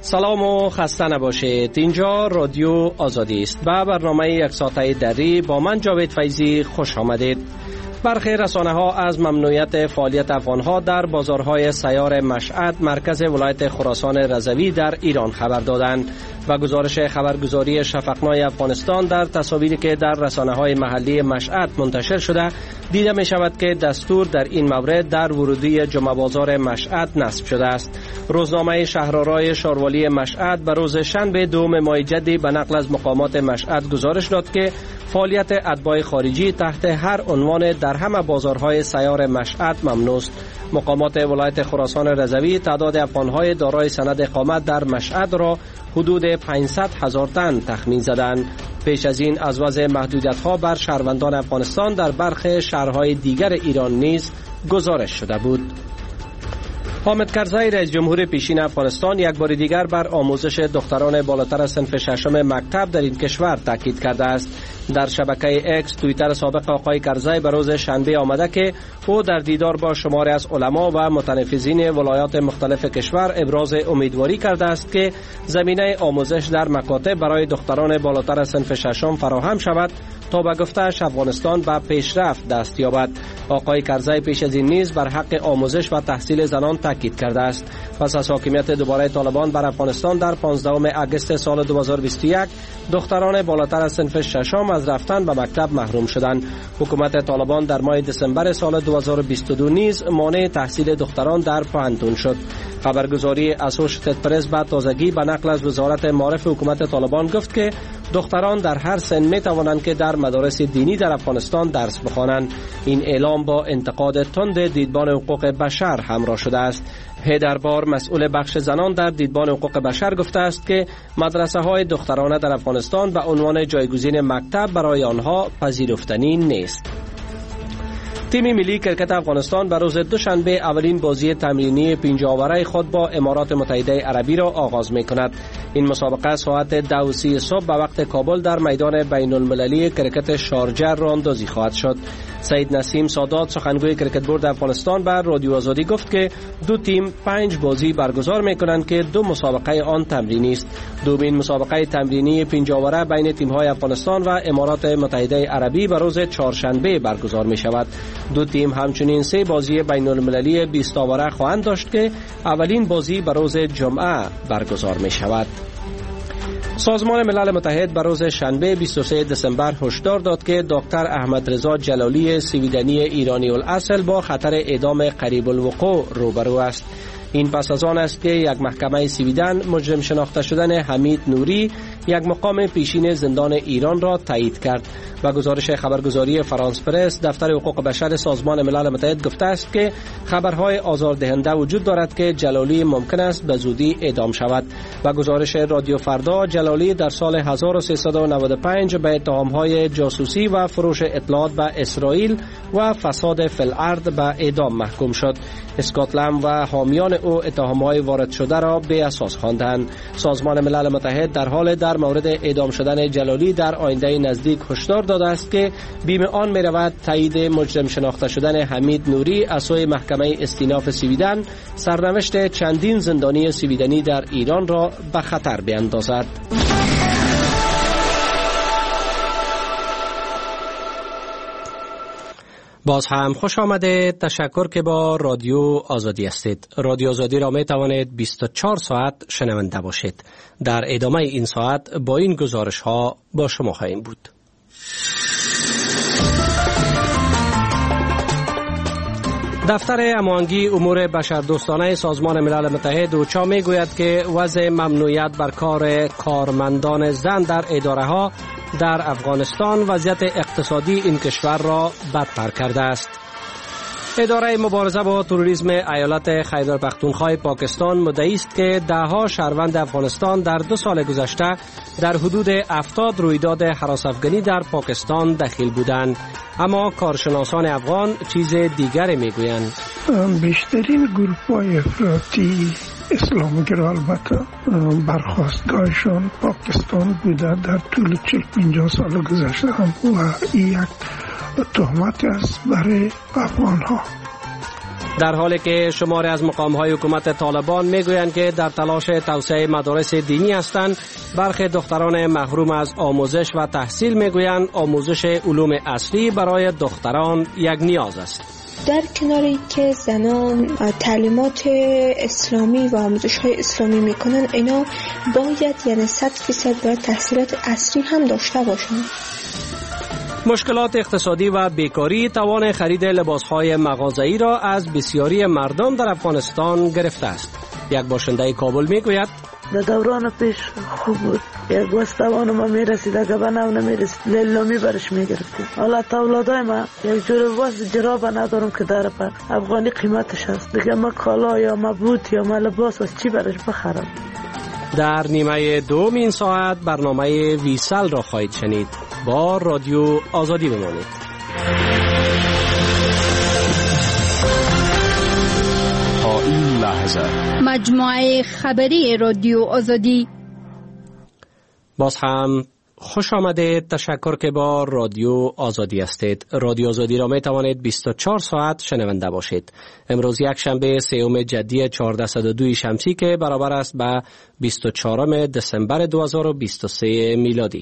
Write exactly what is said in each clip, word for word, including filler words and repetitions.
سلام و خسته نباشید. اینجا رادیو آزادی است و برنامه یک ساعته دری با من جاوید فیضی خوش آمدید. برخی رسانه ها از ممنوعیت فعالیت افغان ها در بازارهای سیار مشهد مرکز ولایت خراسان رضوی در ایران خبر دادند و گزارش خبرگزاری شفقنای افغانستان در تصاویری که در رسانه های محلی مشهد منتشر شده دیده می شود که دستور در این مورد در ورودی جمعه بازار مشهد نصب شده است. روزنامه شهرآرای شاروالی مشهد به روز شنبه دوم ماه جدی به نقل از مقامات مشهد گزارش داد که فعالیت اتباع خارجی تحت هر عنوان در همه بازارهای سیار مشهد ممنوع است. مقامات ولایت خراسان رضوی تعداد افغانهای دارای سند اقامت در مشهد را حدود پانصد هزار تن تخمین زدند. پیش از این از وضع محدودیت‌ها بر شهروندان افغانستان در برخی شهرهای دیگر ایران نیز گزارش شده بود. حامد کرزی رئیس جمهور پیشین افغانستان یک بار دیگر بر آموزش دختران بالاتر از صنف ششم مکتب در این کشور تاکید کرده است. در شبکه اکس توییتر سابق آقای کرزی به روز شنبه آمده که او در دیدار با شماری از علما و متنفذین ولایات مختلف کشور ابراز امیدواری کرده است که زمینه آموزش در مکاتب برای دختران بالاتر از صنف ششم فراهم شود تا به گفته‌اش افغانستان به پیشرفت دست یابد. آقای کرزی پیش از این نیز بر حق آموزش و تحصیل زنان تاکید کرده است. پس از حاکمیت دوباره طالبان بر افغانستان در پانزدهم آگوست سال دو هزار و بیست و یک دختران بالاتر از صنف ششم از رفتن به مکتب محروم شدند. حکومت طالبان در ماه دسامبر سال دو هزار و بیست و دو نیز مانع تحصیل دختران در پوهنتون شد. خبرگزاری اسوشیتد پرس با تازگی به نقل از وزارت معارف حکومت طالبان گفت که دختران در هر سن می توانند که در مدارس دینی در افغانستان درس بخوانند. این اعلام با انتقاد تند دیدبان حقوق بشر همراه شده است. هیدربار مسئول بخش زنان در دیدبان حقوق بشر گفته است که مدرسه های دخترانه در افغانستان به عنوان جایگزین مکتب برای آنها پذیرفتنی نیست. تیم ملی کرکت افغانستان به روز دوشنبه اولین بازی تمرینی پنج آوره خود با امارات متحده عربی را آغاز می کند. این مسابقه ساعت دو و سی صبح به وقت کابل در میدان بین المللی کرکت شارجه راه‌اندازی خواهد شد. سید نسیم سادات سخنگوی کرکت بورد افغانستان بر رادیو آزادی گفت که دو تیم پنج بازی برگزار می کنند که دو مسابقه آن تمرینی است. دومین مسابقه تمرینی پنج آوره بین تیم‌های افغانستان و امارات متحده عربی به روز چهارشنبه برگزار می شود. دو تیم همچنین سه بازی بین المللی بیست آوره خواهند داشت که اولین بازی به روز جمعه برگزار می شود. سازمان ملل متحد به روز شنبه بیست و سوم دسامبر هشدار داد که دکتر احمد رضا جلالی سویدنی ایرانی الاصل با خطر اعدام قریب الوقوع روبرو است. این پس از آن است که یک محکمه سویدن مجرم شناخته شدن حمید نوری یک مقام پیشین زندان ایران را تایید کرد. و گزارش خبرگزاری فرانس پرس دفتر حقوق بشر سازمان ملل متحد گفته است که خبرهای آزاردهنده وجود دارد که جلالی ممکن است به زودی اعدام شود. و گزارش رادیو فردا جلالی در سال هزار و سیصد و نود و پنج به اتهامهای جاسوسی و فروش اطلاعات به اسرائیل و فساد فی الارض به اعدام محکوم شد. اسکاتلند و حامیان او اتهامهای وارد شده را بی اساس خواندند. سازمان ملل متحد در حال در مورد اعدام شدن جلالی در آینده نزدیک هشدار داده است که بیم آن می رود تایید مجرم شناخته شدن حمید نوری از سوی محکمه استیناف سویدن سرنوشت چندین زندانی سویدنی در ایران را به خطر بیندازد. باز هم خوش آمده. تشکر که با رادیو آزادی هستید. رادیو آزادی را می توانید بیست و چهار ساعت شنونده باشید. در ادامه این ساعت با این گزارش ها با شما خواهیم بود. دفتر هماهنگی امور بشردوستانه سازمان ملل متحد اوچا می گوید که وضع ممنوعیت بر کار کارمندان زن در اداره ها در افغانستان وضعیت اقتصادی این کشور را بدتر کرده است. اداره مبارزه با تروریسم ایالت خیبر پختونخوا پاکستان مدعی است که دهها شهروند افغانستان در دو سال گذشته در حدود هفتاد رویداد هراس افغانی در پاکستان دخیل بودند. اما کارشناسان افغان چیز دیگری میگویند. بیشترین گروه‌های افراطی اسلامگرا البته برخاستگاهشان پاکستان بوده در طول چهل پنجاه سال گذشته هم و این یک تهمت است برای افغان ها. در حالی که شماری از مقام‌های حکومت طالبان میگویند که در تلاش توسعه مدارس دینی هستند، برخی دختران محروم از آموزش و تحصیل میگویند آموزش علوم اصلی برای دختران یک نیاز است. در کناری که زنان تعلیمات اسلامی و آموزش‌های اسلامی میکنن، اینا باید یعنی صد فیصد باید تحصیلات اصلی هم داشته باشند. مشکلات اقتصادی و بیکاری توان خرید لباسهای مغازه‌ای را از بسیاری مردم در افغانستان گرفته است. یک باشنده کابل میگوید در دوران پیش خوب بود، یک بس توان ما میرسید، اگه به نو نمیرسید لیلامی برش میگرفتیم. حالا اولادای ما یک جور لباس جراب ندارم که در پر افغانی قیمتش هست، دیگه ما کالا یا ما بوت یا ما لباس از چی برش بخرم. در نیمه دوم این ساعت برنامه ویسل را خواهید شنید. با رادیو آزادی بمانید. تا این لحظه مجموعه خبری رادیو آزادی. باز هم خوش آمدید. تشکر که با رادیو آزادی هستید. رادیو آزادی را می توانید بیست و چهار ساعت شنونده باشید. امروز یک شنبه سوم جدی چهارصد و دو شمسی که برابر است به بیست و چهارم دسامبر دو هزار و بیست و سه میلادی.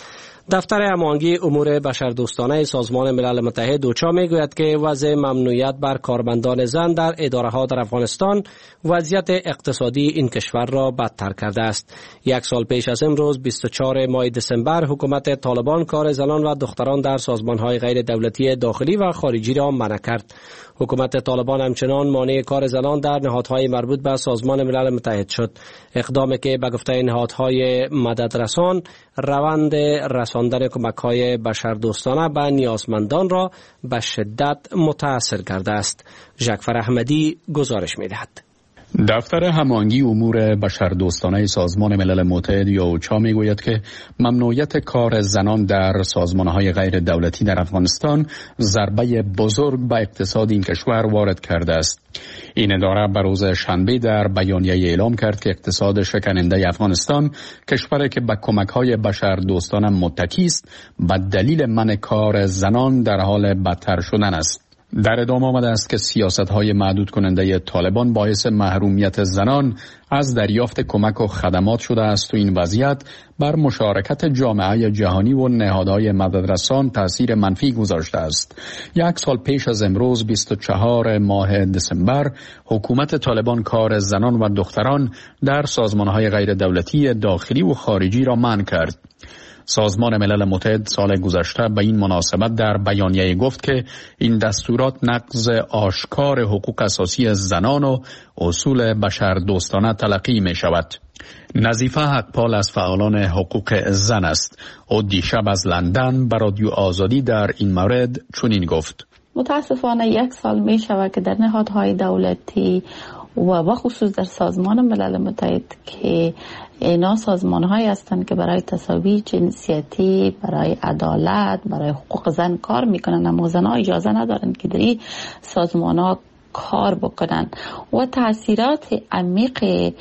دفتر هماهنگی امور بشردوستانه سازمان ملل متحد اوچا میگوید که وضع ممنوعیت بر کارمندان زن در اداره‌ها در افغانستان وضعیت اقتصادی این کشور را بدتر کرده است. یک سال پیش از امروز بیست و چهارم ماه دسامبر حکومت طالبان کار زنان و دختران در سازمان‌های غیر دولتی داخلی و خارجی را منع کرد. حکومت طالبان همچنان مانع کار زنان در نهادهای مربوط به سازمان ملل متحد شد. اقدامی که به گفته نهادهای مددرسان روند رساندن کمک‌های بشردوستانه به نیازمندان را به شدت متاثر کرده است. ژکفر احمدی گزارش می‌دهد. دفتر هماهنگی امور بشردوستانه سازمان ملل متحد یا اوچا میگوید که ممنوعیت کار زنان در سازمانهای غیر دولتی در افغانستان ضربه بزرگ به اقتصاد این کشور وارد کرده است. این اداره به روز شنبه در بیانیه اعلام کرد که اقتصاد شکننده افغانستان، کشوری که به کمک‌های بشردوستانه متکی است، به دلیل منع کار زنان در حال بدتر شدن است. در ادامه آمده است که سیاست‌های محدود کننده طالبان باعث محرومیت زنان از دریافت کمک و خدمات شده است و این وضعیت بر مشارکت جامعه جهانی و نهادهای مددرسان تأثیر منفی گذاشته است. یک سال پیش از امروز بیست و چهارم ماه دسامبر حکومت طالبان کار زنان و دختران در سازمان‌های غیر دولتی داخلی و خارجی را منع کرد. سازمان ملل متحد سال گذشته به این مناسبت در بیانیه گفت که این دستورات نقض آشکار حقوق اساسی زنان و اصول بشردوستانه تلقی می شود. نظیفه حقپال از فعالان حقوق زن است. او دیشب از لندن به رادیو آزادی در این مورد چنین گفت: متاسفانه یک سال می شود که در نهادهای دولتی و بخصوص در سازمان ملل متحد که اینا سازمان هایی هستند که برای تساوی جنسیتی، برای عدالت، برای حقوق زن کار میکنن، اما زن ها اجازه ندارند که در این سازمان ها کار بکنن و تاثیرات عمیق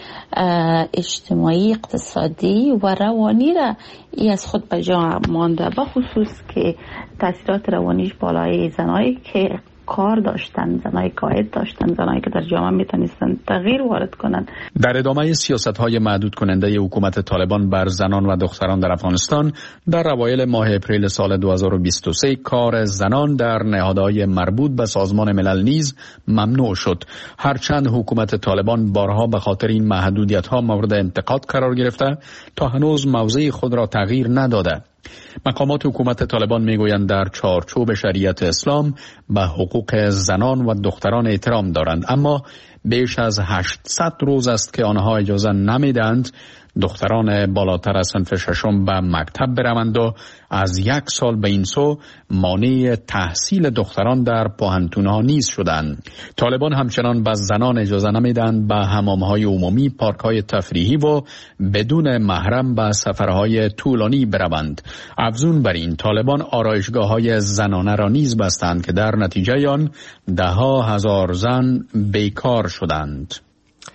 اجتماعی، اقتصادی و روانی را ای از خود به جا مانده، بخصوص که تاثیرات روانیش بالای زنایی که کار داشتن، زنای قائد داشتن، زنایی که در جامعه میتونستن تغییر وارد کنن. در ادامه سیاست‌های محدود کننده حکومت طالبان بر زنان و دختران در افغانستان، در اوایل ماه اپریل سال دو هزار و بیست و سه کار زنان در نهادهای مربوط به سازمان ملل نیز ممنوع شد. هرچند حکومت طالبان بارها به خاطر این محدودیت‌ها مورد انتقاد قرار گرفته، تا هنوز موضع خود را تغییر نداده. مقامات حکومت طالبان میگویند در چارچوب شریعت اسلام به حقوق زنان و دختران احترام دارند، اما بیش از هشتصد روز است که آنها اجازه نمیدند دختران بالاتر از صنف ششم به مکتب بروند و از یک سال به این سو مانع تحصیل دختران در پوهنتون‌ها نیز شدند. طالبان همچنان به زنان اجازه نمیدند به حمام‌های عمومی، پارک‌های تفریحی و بدون محرم به سفرهای طولانی بروند. افزون بر این، طالبان آرایشگاه‌های زنانه را نیز بستند که در نتیجه آن ده ها هزار زن بیکار شدند.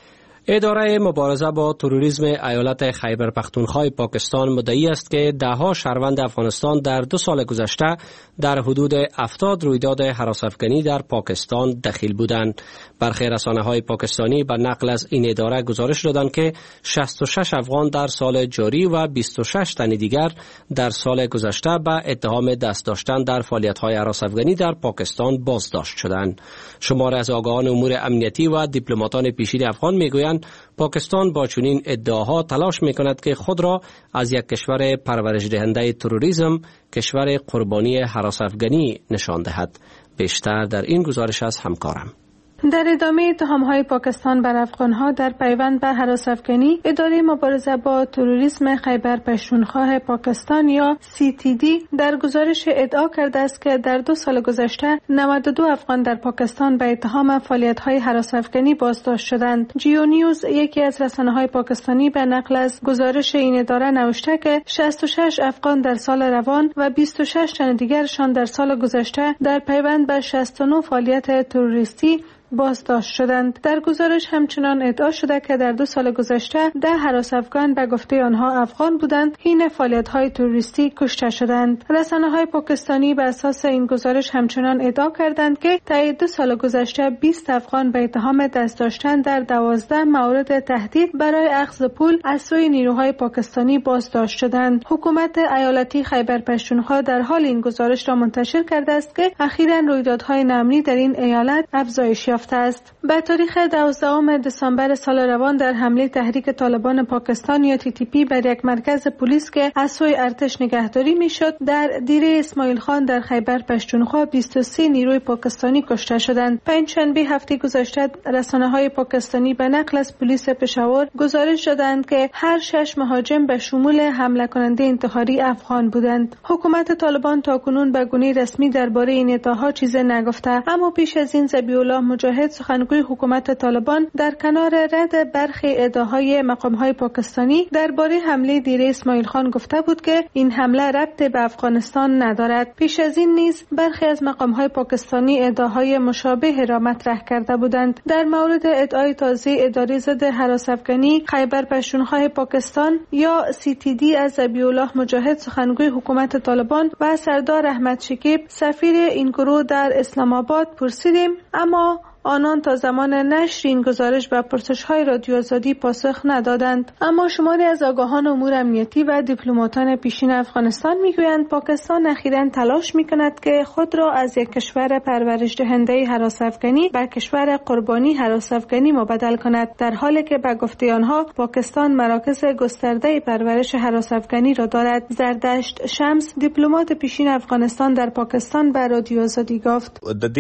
اداره مبارزه با تروریسم ایالت خیبر پختونخوا پاکستان مدعی است که دهها شهروند افغانستان در دو سال گذشته در حدود هفتاد رویداد هراس‌افکنی در پاکستان دخیل بودند. برخی رسانه‌های پاکستانی به نقل از این اداره گزارش دادند که شصت و شش افغان در سال جاری و بیست و شش تن دیگر در سال گذشته به اتهام دست داشتن در فعالیت‌های هراس‌افکنی در پاکستان بازداشت شدند. شماری از آگاهان امور امنیتی و دیپلماتان پیشین افغان میگویند پاکستان با چنین ادعاها تلاش میکند که خود را از یک کشور پرورش دهنده تروریسم کشور قربانی هراس‌افکنی نشان دهد. بیشتر در این گزارش از همکارم. در ادامه اتهام‌های پاکستان بر افغان‌ها در پیوند به هراس‌افکنی، اداره مبارزه با تروریسم خیبر پختونخوا پاکستان یا سی تی دی در گزارش ادعا کرده است که در دو سال گذشته نود و دو افغان در پاکستان به اتهام فعالیت‌های هراس‌افکنی بازداشت شدند. جیو نیوز یکی از رسانه‌های پاکستانی به نقل از گزارش این اداره نوشته که شصت و شش افغان در سال روان و بیست و شش تن دیگرشان در سال گذشته در پیوند به شصت و نه فعالیت تروریستی بازداشت شدند. در گزارش همچنان ادعا شده که در دو سال گذشته ده هراس‌افغان به گفته آنها افغان بودند حین فعالیت‌های تروریستی کشته شدند. رسانه‌های پاکستانی بر اساس این گزارش همچنان ادعا کردند که طی دو سال گذشته بیست افغان به اتهام دست داشتن در دوازده مورد تهدید برای اخذ پول از سوی نیروهای پاکستانی بازداشت شدند. حکومت ایالتی خیبر پختونخوا در حال این گزارش را منتشر کرده است که اخیراً رویدادهای نامنی در این ایالت افزایش یافته است. به تاریخ دوازدهم دسامبر سال روان در حمله تحریک طالبان پاکستان یا تی تی پی بر یک مرکز پلیس که از سوی ارتش نگهداری میشد در دیره اسماعیل خان در خیبر پختونخوا بیست و سه نیروی پاکستانی کشته شدند. پنجشنبه هفته گذشته رسانه‌های پاکستانی به نقل از پلیس پشاور گزارش دادند که هر شش مهاجم به شمول حمله کننده انتحاری افغان بودند. حکومت طالبان تاکنون به گونه رسمی درباره این ادعاها چیزی نگفته، اما پیش از این ذبیح الله مجاهد سخنگوی حکومت طالبان در کنار رد برخی ادعاهای مقام‌های پاکستانی درباره حمله دیره اسماعیل خان گفته بود که این حمله ربط به افغانستان ندارد. پیش از این نیز برخی از مقام‌های پاکستانی ادعاهای مشابه را مطرح کرده بودند. در مورد ادعای تازه اداره ضد هراس‌افکنی خیبر پختونخوا پاکستان یا سی تی دی از ذبیح الله مجاهد سخنگوی حکومت طالبان و سردار احمد شکیب سفیر این گروه در اسلام آباد پرسیدیم، اما آنان تا زمان نشر این گزارش به پرسش‌های رادیو آزادی پاسخ ندادند. اما شماری از آگاهان امور امنیتی و دیپلماتان پیشین افغانستان میگویند پاکستان اخیراً تلاش میکند که خود را از یک کشور پرورش دهنده هراس‌افکنی به کشور قربانی هراس‌افکنی مبدل کند، در حالی که به گفته آنها پاکستان مراکز گسترده پرورش هراس‌افکنی را دارد. زردشت شمس دیپلمات پیشین افغانستان در پاکستان به رادیو آزادی گفت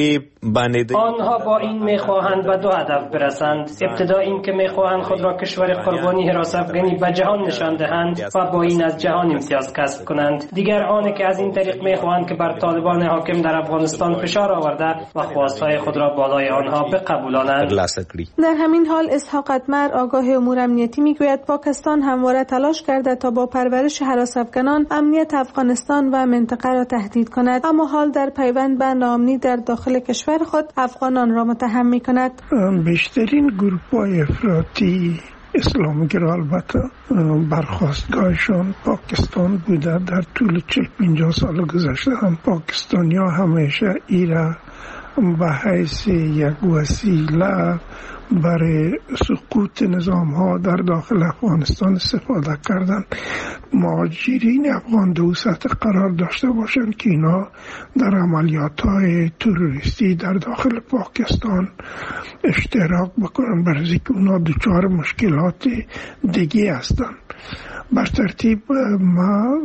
آنها با این میخواهند به دو هدف برسند. ابتدا این که میخواهند خود را کشور قربانی هراس‌افکنی به جهان نشان دهند و با این از جهان امتیاز کسب کنند. دیگر آنه که از این طریق میخواهند که بر طالبان حاکم در افغانستان فشار آورده و خواستهای خود را بالای آنها بقبولانند. در همین حال اسحاق اتمر آگاه امور امنیتی میگوید پاکستان همواره تلاش کرده تا با پرورش هراس‌افکنان امنیت افغانستان و منطقه را تهدید کند، اما حال در پیوند به ناامنی در داخل کشور خود افغانان را متهم می کند. بیشترین گروه‌های افراطی اسلامگرا البته برخاستگاهشان پاکستان بوده. در طول چهل پنجاه سال گذشته هم پاکستانیا همیشه ایرا به حیث یک وسیله برای سقوط نظام ها در داخل افغانستان استفاده کردن. مهاجرین افغان دو سطح قرار داشته باشند که اینا در عملیات های تروریستی در داخل پاکستان اشتراک بکنن، برای اینکه اونا دچار مشکلات دیگه هستند. بر ترتیب ما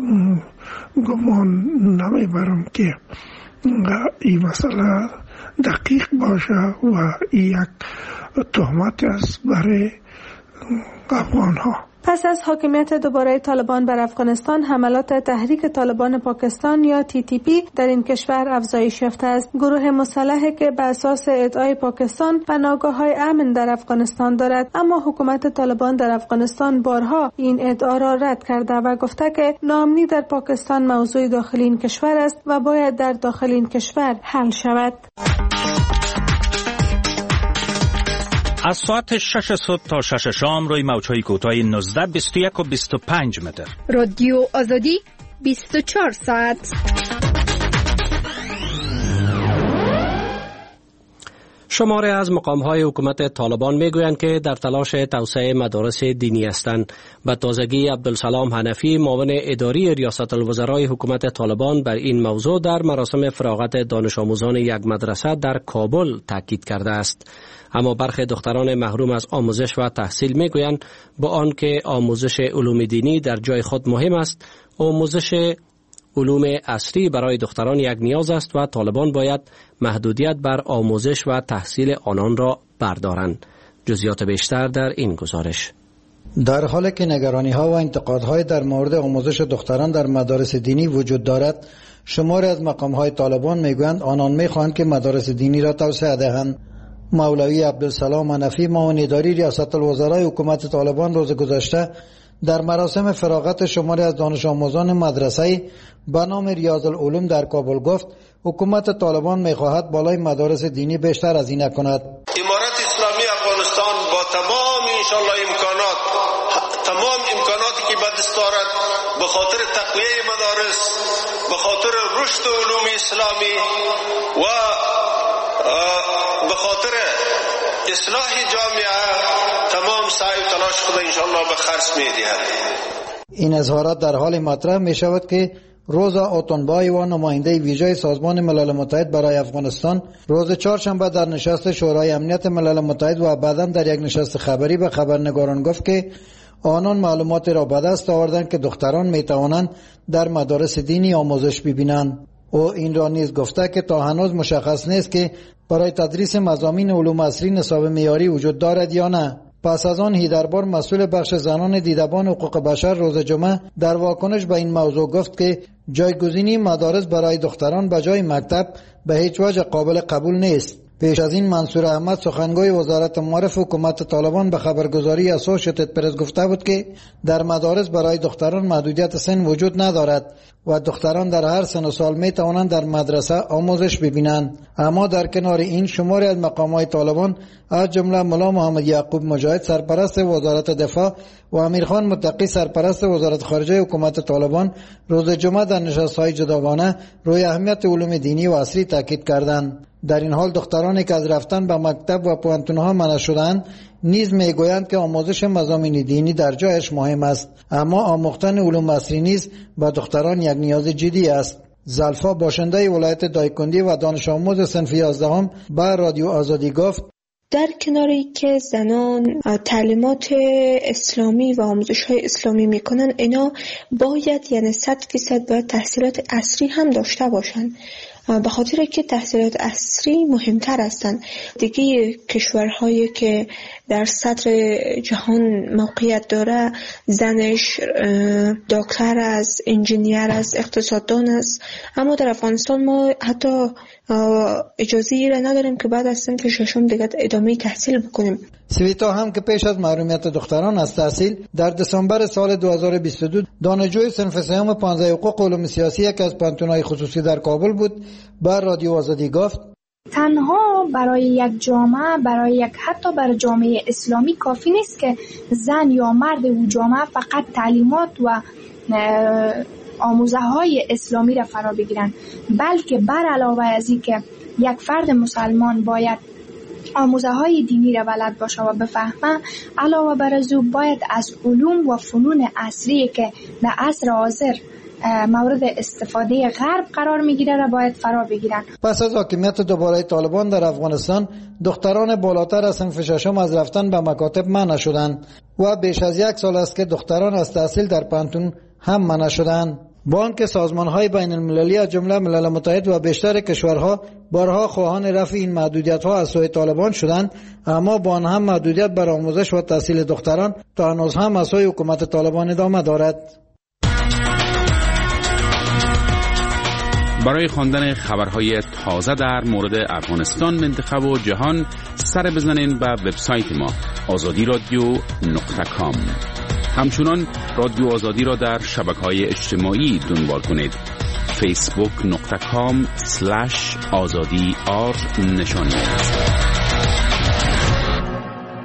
گمان نمیبرم که این مسئله دقیق باشه و یک تهمت است برای افغان ها. پس از حاکمیت دوباره طالبان بر افغانستان، حملات تحریک طالبان پاکستان یا تی تی پی در این کشور افزایش یافته است. گروه مسلحی که بر اساس ادعای پاکستان پناهگاه‌های امن در افغانستان دارد، اما حکومت طالبان در افغانستان بارها این ادعا را رد کرده و گفته که ناامنی در پاکستان موضوع داخلی این کشور است و باید در داخل این کشور حل شود. از ساعت شش صبح تا شش شام روی موج‌های کوتاه نوزده، بیست و یک و بیست و پنج متر. رادیو آزادی بیست و چهار ساعت. شماره از مقام‌های حکومت طالبان میگویند که در تلاش توسعه مدارس دینی هستند. به تازگی عبدالسلام حنفی معاون اداری ریاست الوزرای حکومت طالبان بر این موضوع در مراسم فراغت دانش آموزان یک مدرسه در کابل تاکید کرده است. اما برخی دختران محروم از آموزش و تحصیل میگویند با آنکه آموزش علوم دینی در جای خود مهم است، آموزش علوم عصری برای دختران یک نیاز است و طالبان باید محدودیت بر آموزش و تحصیل آنان را بردارند. جزئیات بیشتر در این گزارش. در حالی که نگرانی ها و انتقادهای در مورد آموزش دختران در مدارس دینی وجود دارد، شماری از مقام های طالبان میگویند آنان میخواهند که مدارس دینی را توسعه دهند. مولوی عبدالسلام حنفی معاون اداری ریاست الوزرای حکومت طالبان روز گذشته در مراسم فراغت شماری از دانش آموزان مدرسه به نام ریاض العلوم در کابل گفت حکومت طالبان میخواهد بالای مدارس دینی بیشتر هزینه کند. امارت اسلامی افغانستان با تمام انشالله امکانات تمام امکاناتی که به دست دارد به خاطر تقویه مدارس، به خاطر رشد علوم اسلامی و به خاطر اصلاح جامعه تمام سعی و تلاش خود انشالله به خرج می‌دهد. این اظهارات در حال مطرح می شود که روزا اوتونبای و نماینده ویژه سازمان ملل متحد برای افغانستان روز چهارشنبه در نشست شورای امنیت ملل متحد و بعداً در یک نشست خبری به خبرنگاران گفت که آنان معلومات را به دست آوردند که دختران می توانند در مدارس دینی آموزش ببینند. او این را نیز گفته که تا هنوز مشخص نیست که برای تدریس مضامین علوم عصری نصاب معیاری وجود دارد یا نه. پس از آن هیدربار مسئول بخش زنان دیدبان حقوق بشر روز جمعه در واکنش به این موضوع گفت که جایگزینی مدارس برای دختران به جای مکتب به هیچ وجه قابل قبول نیست. پیش از این منصور احمد سخنگوی وزارت معارف حکومت طالبان به خبرگزاری اسوشیتد پرس گفته بود که در مدارس برای دختران محدودیت سن وجود ندارد و دختران در هر سن و سال می توانند در مدرسه آموزش ببینند. اما در کنار این شماری از مقامات طالبان از جمله ملا محمد یعقوب مجاهد سرپرست وزارت دفاع و امیرخان متقی سرپرست وزارت خارجه حکومت طالبان روز جمعه در نشست‌های جداگانه روی اهمیت علوم دینی و عصری تاکید کردند. در این حال دخترانی که از رفتن به مکتب و پوانتون‌ها منع شدند نیز میگویند که آموزش مضامین دینی در جایش مهم است، اما آموختن علوم عصری نیز به دختران یک نیاز جدی است. زلفا باشنده ولایت دایکندی و دانش آموز صنف یازدهم به رادیو آزادی گفت در کناری که زنان تعلیمات اسلامی و آموزش‌های اسلامی میکنن، اینا باید یعنی صد فیصد باید تحصیلات عصری هم داشته باشن، به خاطر که تحصیلات عصری مهمتر هستند. دیگه کشورهایی که در سطح جهان موقعیت داره، زنش دکتر است، انجینیر است، اقتصاددان است، اما در افغانستان ما حتی اجازه ای را نداریم که بعد از صنف ششم دیگه ادامه تحصیل بکنیم. سویتا هم که پیش از محرومیت دختران از تحصیل در دسامبر سال دو هزار و بیست و دو دانشجوی صنف سوم پانزده حقوق علوم سیاسی که از پانتون‌های خصوصی در کابل بود بر رادیو آزادی گفت تنها برای یک جامعه، برای یک حتی برای جامعه اسلامی کافی نیست که زن یا مرد و جامعه فقط تعلیمات و آموزه های اسلامی را فرا بگیرن، بلکه بر علاوه از این که یک فرد مسلمان باید آموزه های دینی را بلد باشه و بفهمه، علاوه بر از او باید از علوم و فنون عصری که در عصر حاضر مورد استفاده غرب قرار میگیره را باید فرا بگیرن. پس از حاکمیت دوباره طالبان در افغانستان، دختران بالاتر از صنف ششم از رفتن به مکاتب منع شدند و بیش از یک سال است که دختران از تحصیل در پانتون هم منع شدند. با آنکه سازمان‌های بین المللی از جمله ملل متحد و بیشتر کشورها بارها خواهان رفع این محدودیت‌ها از سوی طالبان شدند، اما با آن هم محدودیت بر آموزش و تحصیل دختران تا هنوز هم از سوی حکومت طالبان ادامه دارد. برای خواندن خبرهای تازه در مورد افغانستان، منطقه و جهان سر بزنین به وبسایت ما آزادی رادیو نقطه کام. همچنان رادیو آزادی را در شبکه‌های اجتماعی دنبال کنید. فیسبوک نقطه کام سلش آزادی آر نشانی.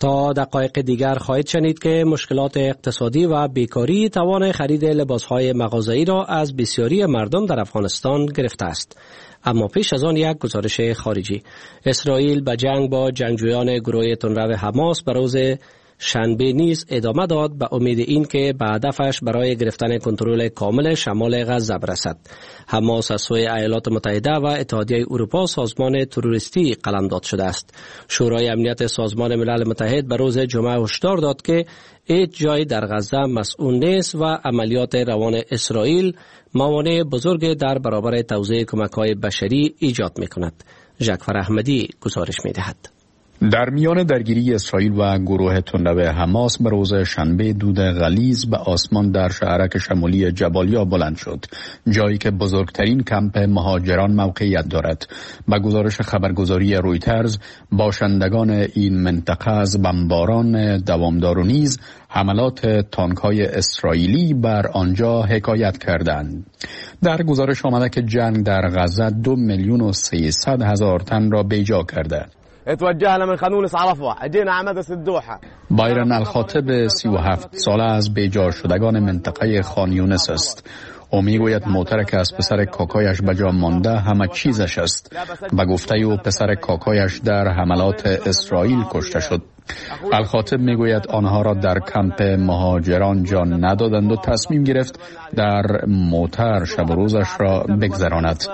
تا دقایق دیگر خواهید شنید که مشکلات اقتصادی و بیکاری توان خرید لباسهای مغازه‌ای را از بسیاری مردم در افغانستان گرفته است. اما پیش از آن یک گزارش خارجی. اسرائیل به جنگ با جنگجویان گروه تندرو حماس به روز شنبه نیز ادامه داد به امید این که به هدفش برای گرفتن کنترل کامل شمال غزه برسد. حماس از سوی ایالات متحده و اتحادیه اروپا سازمان تروریستی قلمداد شده است. شورای امنیت سازمان ملل متحد به روز جمعه هشدار داد که هیچ جای در غزه مسئول نیست و عملیات روان اسرائیل موانع بزرگ در برابر توزیع کمک‌های بشری ایجاد می‌کند. ژکفر احمدی گزارش می‌دهد. در میان درگیری اسرائیل و گروه تندرو حماس به روز شنبه دود غلیظ به آسمان در شهرک شمالی جبالیا بلند شد، جایی که بزرگترین کمپ مهاجران موقعیت دارد. به گزارش خبرگزاری رویترز، باشندگان این منطقه از بمباران دوامدار و نیز حملات تانک‌های اسرائیلی بر آنجا حکایت کردند. در گزارش آمده که جنگ در غزه دو میلیون و سیصد هزار تن را بیجا کرده. توجهنا من خانونس عرفة اجينا على مدرسة الدوحة. بایرن الخاطب سی و هفت ساله از بیجا شدگان منطقه خان یونس است. او میگوید موتر که از پسر کاکایش به جا مانده همه چیزش است. به گفته او پسر کاکایش در حملات اسرائیل کشته شد. الخاطب میگوید آنها را در کمپ مهاجران جان ندادند و تصمیم گرفت در موتر شب و روزش را بگذراند.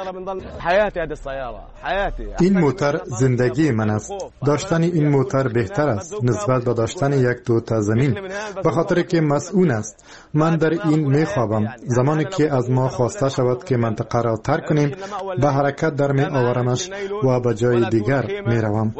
این موتر زندگی من است. داشتن این موتر بهتر است نسبت به داشتن یک دو تا زمین، به خاطر که مسئول است. من در این میخوابم. زمانی که از ما خواسته شود که منطقه را ترک کنیم، به حرکت در می آورمش و به جای دیگر میروم.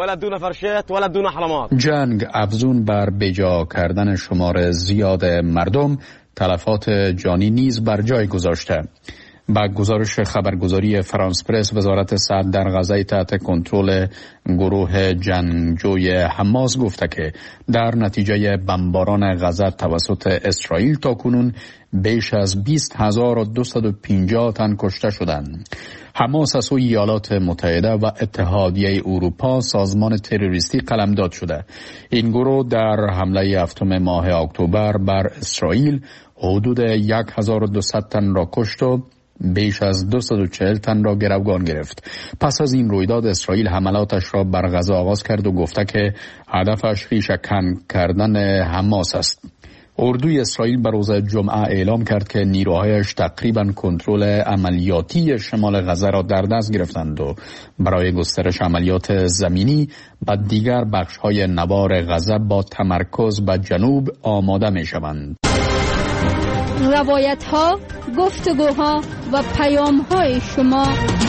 جنگ افزون بر بیجا کردن شمار زیاد مردم، تلفات جانی نیز بر جای گذاشته. با گزارش خبرگزاری فرانس پرس، وزارت صحت در غزه تحت کنترل گروه جنگجوی حماس گفته که در نتیجه بمباران غزه توسط اسرائیل تاکنون بیش از بیست هزار و دویست و پنجاه تن کشته شدند. حماس از سوی ایالات متحده و اتحادیه اروپا سازمان تروریستی قلمداد شده. این گروه در حمله هفتم ماه اکتبر بر اسرائیل حدود هزار و دویست تن را کشت و بیش از دویست و چهل تن را گروگان گرفت. پس از این رویداد اسرائیل حملاتش را بر غزه آغاز کرد و گفته که هدفش ریشه‌کن کردن حماس است. اردوی اسرائیل به روز جمعه اعلام کرد که نیروهایش تقریبا کنترل عملیاتی شمال غزه را در دست گرفتند و برای گسترش عملیات زمینی به دیگر بخش‌های نوار غزه با تمرکز به جنوب آماده می‌شوند. روایت‌ها، گفتگوها و پیام‌های شما.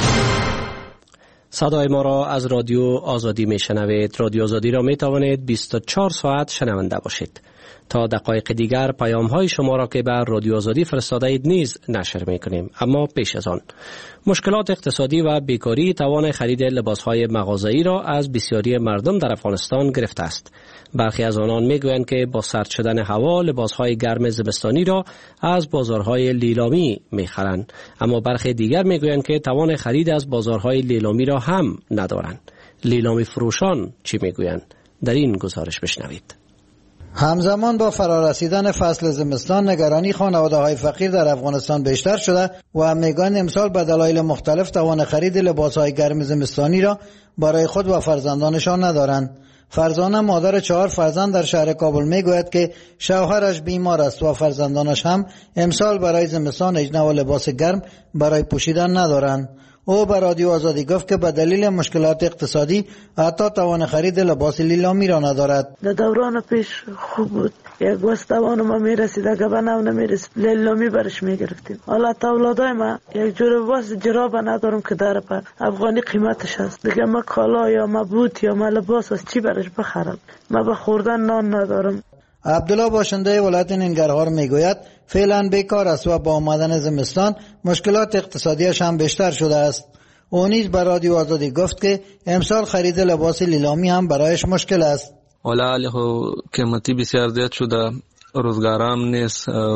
صدای ما را از رادیو آزادی میشنوید. رادیو آزادی را می توانید بیست و چهار ساعت شنونده باشید. تا دقایق دیگر پیام های شما را که بر رادیو آزادی فرستاده اید نیز نشر می کنیم. اما پیش از آن، مشکلات اقتصادی و بیکاری توان خرید لباس های مغازه‌ای را از بسیاری مردم در افغانستان گرفته است. برخی از آنان می گویند که با سرد شدن هوا لباس های گرم زمستانی را از بازارهای لیلامی می خرند. اما برخی دیگر می گویند که توان خرید از بازارهای لیلامی را هم ندارند. لیلامی فروشان چی می گویند؟ در این گزارش بشنوید. همزمان با فرارسیدن فصل زمستان، نگرانی خانواده‌های فقیر در افغانستان بیشتر شده و میگویند امسال به دلایل مختلف توان خرید لباس‌های گرم زمستانی را برای خود و فرزندانشان ندارند. فرزانه، مادر چهار فرزند در شهر کابل، میگوید که شوهرش بیمار است و فرزندانش هم امسال برای زمستان اجنه و لباس گرم برای پوشیدن ندارند. او به رادیو آزادی گفت که به دلیل مشکلات اقتصادی حتی توان خرید لباس لیلامی را ندارد. در دوران پیش خوب بود، یک وستوان ما میرسید، اگه به نو نمیرسید لیلامی برش میگرفتیم. حالا اولادای ما یک جور لباس جراب ندارم که در پر افغانی قیمتش هست. دیگه ما کالا یا ما بوت یا ما لباس از چی برش بخرم؟ ما به خوردن نان ندارم. عبدالله باشنده ولایت ننگرهار میگوید فعلا بیکار است و با آمدن زمستان مشکلات اقتصادیش هم بیشتر شده است. او نیز به رادیو آزادی گفت که امسال خرید لباس لیلامی هم برایش مشکل است. حالا قیمتی بسیار زیاد شده، روزگارام نیست،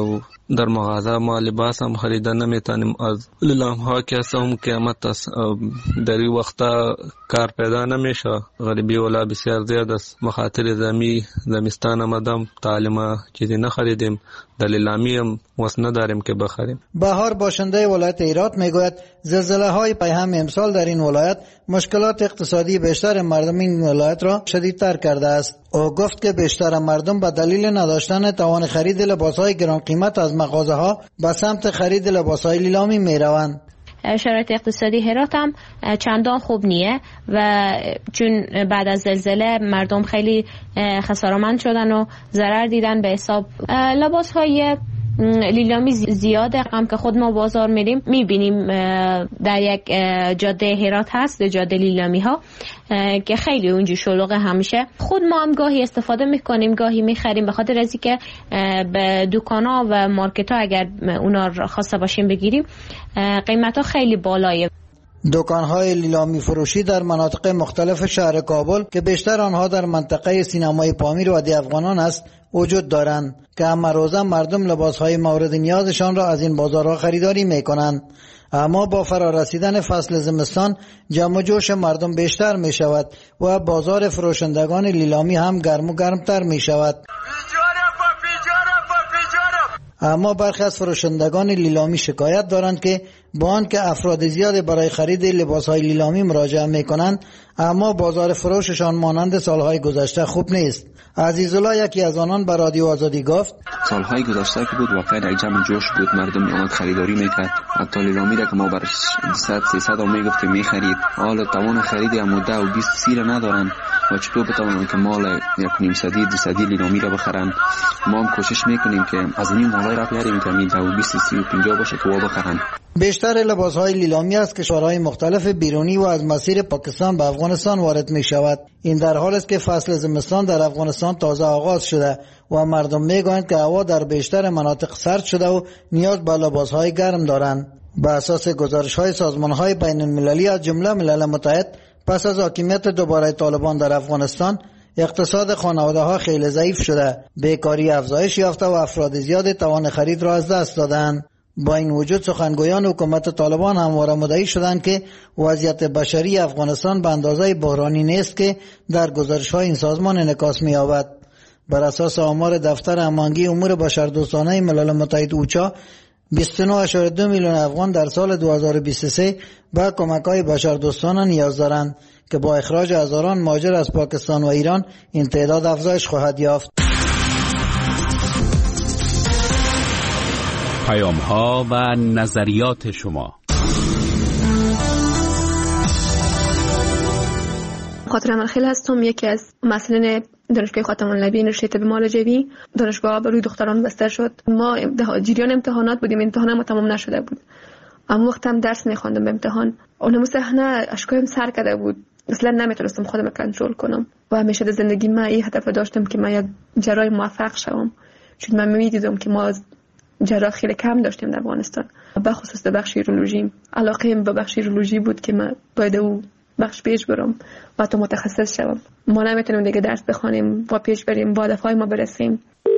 در مغازه ما لباس هم خریدن نمیتونیم. از لیلام ها که هم قیمت است، در این وقت کار پیدا نمیشه. غریبی ولا بسیار زیاد است. مخاطر زمی زمستان آمدم تعلیم چیزی نخریدیم، در لیلامی هم واسه نداریم که بخریم. بهار باشنده ولایت هرات میگوید زلزله های پیهم امسال در این ولایت مشکلات اقتصادی بیشتر مردم این ولایت را شدیدتر کرده است. او گفت که بیشتر مردم به دلیل نداشتن توان خرید لباس های گران قیمت از مغازه ها به سمت خرید لباس های لیلامی می روند. شرایط اقتصادی هرات هم چندان خوب نیه و چون بعد از زلزله مردم خیلی خسارمند شدن و ضرر دیدن. به حساب لباس های لیلامی زیاده هم که خود ما بازار میریم میبینیم در یک جاده هرات هست، جاده لیلامی ها که خیلی اونجا شلوغه همیشه. خود ما هم گاهی استفاده میکنیم، گاهی میخریم، به خاطر از اینکه به دکان ها و مارکت ها اگر اونا را خواسته باشیم بگیریم قیمت ها خیلی بالایه. دکان‌های لیلامی فروشی در مناطق مختلف شهر کابل که بیشتر آنها در منطقه سینمای پامیر و دی افغانان است وجود دارند که همه روزه مردم لباس‌های مورد نیازشان را از این بازارها خریداری می‌کنند. اما با فرارسیدن فصل زمستان جمع و جوش مردم بیشتر می‌شود و بازار فروشندگان لیلامی هم گرم و گرمتر می‌شود. اما برخی از فروشندگان لیلامی شکایت دارند که با آنکه افراد زیادی برای خرید لباس‌های لیلامی مراجعه می‌کنند اما بازار فروششان مانند سالهای گذشته خوب نیست. عزیزالله یکی از آنان به رادیو آزادی گفت سالهای گذشته که بود واقعا یک جمع جوش بود، مردم می‌آمد خریداری می‌کرد. حتی لیلامی را که ما برش صد سیصد هم می‌گفتیم می‌خرید. حالا توان خرید یا مده و بیست سی را ندارن و چطور بتوانند که مال یک نیم صدی دو صدی لیلامی را بخرن. ما هم کوشش می‌کنیم که از این مالای را بیاریم که می دو بیست سی و پنجاه باشه که وا بخرن. بیشتر لباس‌های لیلامی از کشورهای مختلف بیرونی و از مسیر پاکستان به افغانستان وارد می‌شود. این در حالی است که فصل زمستان در افغانستان تازه آغاز شده و مردم می‌گویند که هوا در بیشتر مناطق سرد شده و نیاز به لباس‌های گرم دارند. بر اساس گزارش‌های سازمان‌های بین‌المللی از جمله ملل متحد پس از حاکمیت دوباره طالبان در افغانستان اقتصاد خانواده‌ها خیلی ضعیف شده، بیکاری افزایش یافته و افراد زیاد توان خرید را از دست دادند. با این وجود سخنگویان حکومت طالبان همواره مدعی شدند که وضعیت بشری افغانستان به اندازه بحرانی نیست که در گزارش‌های این سازمان انعکاس می‌یابد. بر اساس آمار دفتر هماهنگی امور بشردوستانه ملل متحد اوچا بیست و نه ممیز دو میلیون افغان در سال دو هزار و بیست و سه به کمک‌های بشردوستانه نیاز دارند که با اخراج هزاران مهاجر از پاکستان و ایران این تعداد افزایش خواهد یافت. پیام ها و نظریات شما. خاطر امرخیل هستم، یکی از مسئولین دانشگاه خاتم النبیین رشته طب معالجوی. دانشگاه بر روی دختران بسته شد. ما جریان امتحانات بودیم، امتحان ما تمام نشده بود. اما وقتم درس می‌خواندم به امتحان، اونم صحنه اشکایم سر کرده بود. اصلا نمیتونستم خودم کنترل کنم و همیشه در زندگی من این هدف داشتم که من یک جراح موفق شوم، چون من می‌دیدم که ما جراح خیلی کم داشتیم در افغانستان، به خصوص در بخش یورولوژی. علاقه‌ام به بخش یورولوژی بود که من باید او بخش پیش برم و تا متخصص شوم. ما نمیتونیم دیگه درس بخوانیم و پیش بریم، با هدفهای ما برسیم.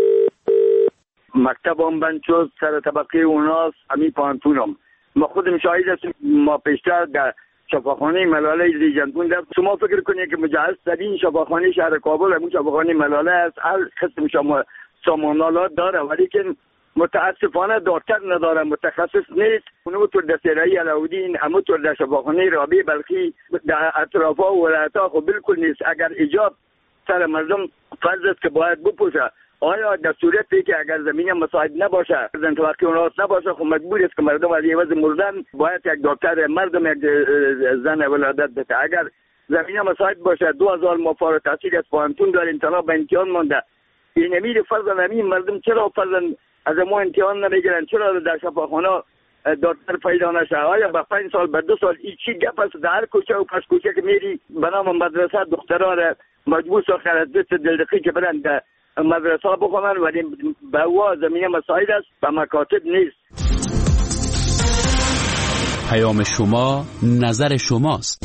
مکتب هم بند شد، سر طبقه اوناس امی پانتونم. ما خودم شاهد هستیم، ما پیشتر در شفاخانه ملاله ریجنتون در شما فکر کنید که مجهز ترین شفاخانه شهر کابل همون شفاخانه ملاله است. هر قسم شما سامانالات داره ولی که متاسفانه دکتر نداره، متخصص نیست. اونطور در سرایی علاودین، همونطور در شفاخانه رابی بلخی، در اطرافا و ولایت‌ها خب بالکل نیست. اگر ایجاب سر مردم فرض است که باید بپوشه، آیا در صورتی که اگر زمین مساعد نباشه، زن توقع اونات نباشه، خب مجبور است که مردم از عوض مردن باید یک دکتر مردم یک زن ولادت بده. اگر زمین مساعد باشه، دو هزار ما فارغ التحصیل از پانتون داریم، تنها به امتحان مونده. این امید فرض همین مردم چرا فرض از ما امتحان نمیگیرن؟ چرا در شفاخانه دکتر پیدا نشه؟ آیا با پنج سال به دو سال این چی گپ است؟ در هر کوچه و پس کوچه که میری به نام مدرسه دخترها را مجبور ساخته از دست دلدقی که برن در مدرسه بخونن، ولی به هوا زمینه مساعد است، به مکاتب نیست. پیام شما نظر شماست.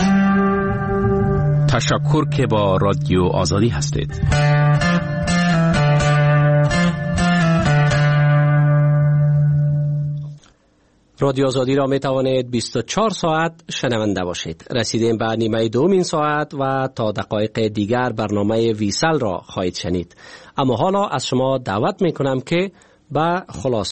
تشکر که با رادیو آزادی هستید. رادیو آزادی را می توانید بیست و چهار ساعت شنونده باشید. رسیدیم به نیمه دومین ساعت و تا دقایق دیگر برنامه ویسل را خواهید شنید. اما حالا از شما دعوت می کنم که به خلاصه